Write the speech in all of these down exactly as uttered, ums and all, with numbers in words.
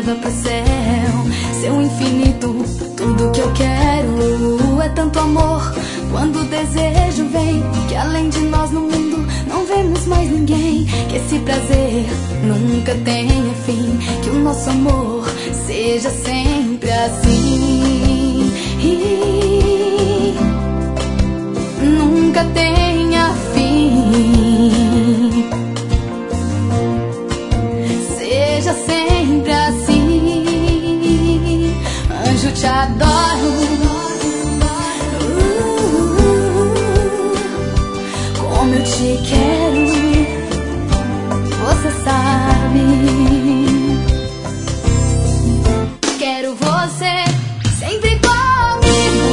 leva pro céu. Seu infinito, tudo que eu quero é tanto amor. Quando o desejo vem, que além de nós no mundo não vemos mais ninguém. Que esse prazer nunca tenha fim, que o nosso amor seja sempre assim. Nunca tenha fim, seja sempre assim. Anjo, te adoro, uh, como eu te quero, você sabe. Quero você sempre comigo,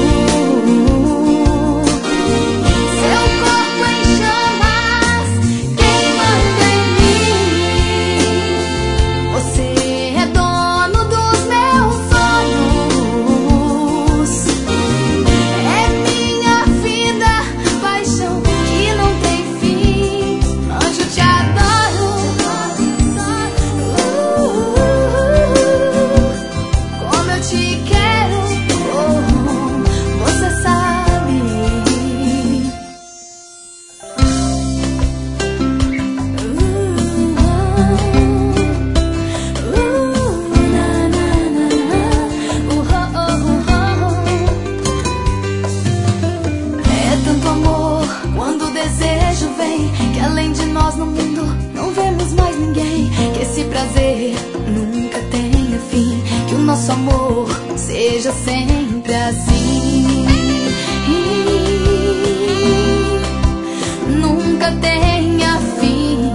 seu corpo em chamas queimando em mim. Você é dono dos meus sonhos, é minha vida, paixão que não tem fim. Anjo, te adoro, uh, como eu te quero, oh, você sabe. Uh, uh, na, na, na, na. Uh, oh, oh, oh. É tanto amor quando o desejo vem, que além de nós no mundo não vemos mais ninguém. Que esse prazer nunca tenha fim, que o nosso amor seja sempre assim. Nunca tenha fim,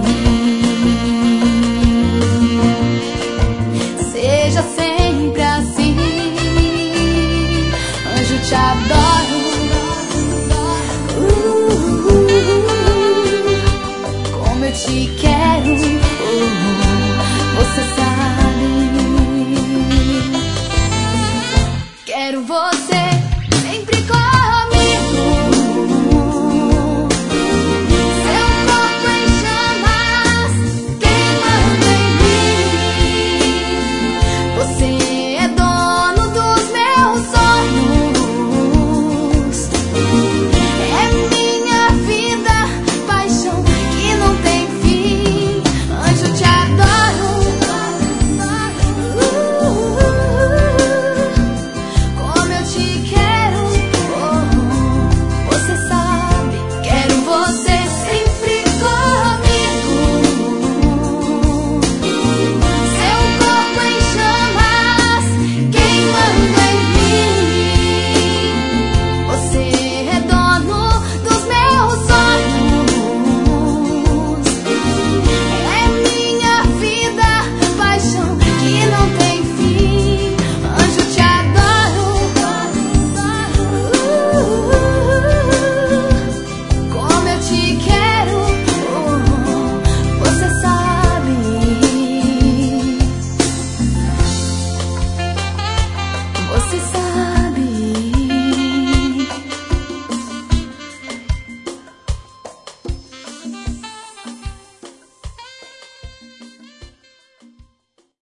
seja sempre assim. Anjo, te adoro, uh, como eu te quero, oh, você sabe.